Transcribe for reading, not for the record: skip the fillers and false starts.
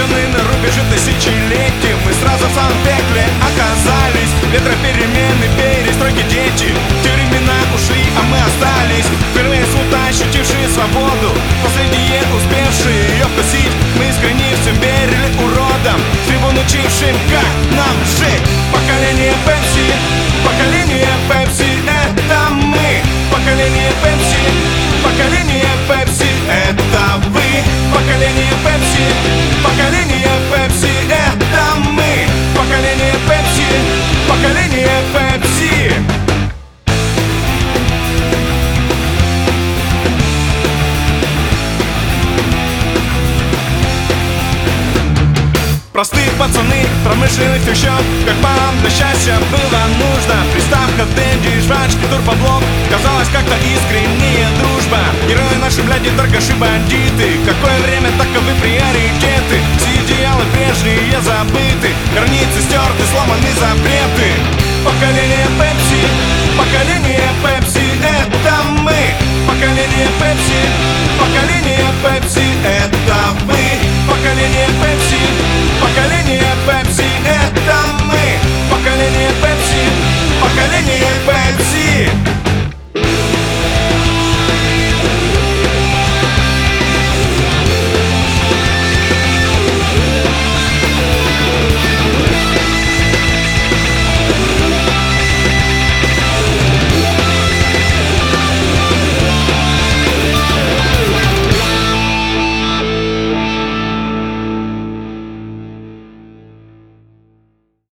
Обречены на рубеже тысячелетий, мы сразу в самом пекле оказались. Ветроперемены, перестройки, дети. Те времена ушли, а мы остались. Впервые смута, ощутившие свободу, последние успевшие ее вкусить. Мы искренне всем верили уродам, с трибун учившим, как нам жить. Поколение Пепси, поколение Пепси, это мы. Поколение Пепси, поколение Пепси, это вы. Поколение Пепси, поколение Пепси, это мы. Поколение Пепси, поколение Пепси. Простые пацаны, промышленных трещот, как вам для счастья было нужно. Приставка, дэнди, жвачки, турбоблок, казалось как-то искренняя дружба. Герои наши, бляди, торгаши, бандиты. Какое время, таковы приоритеты. Все идеалы прежние забыты, границы стерты, сломаны запреты. Поколение Пепси, поколение Пепси, это мы. Поколение Пепси,